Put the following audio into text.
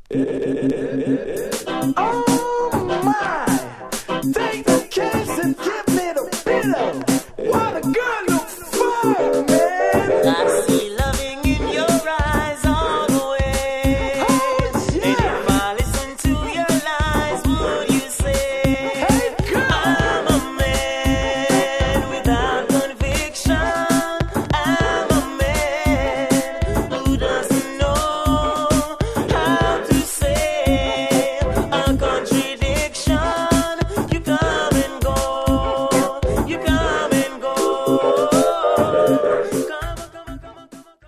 Oh my! Take the case and give me the pillow.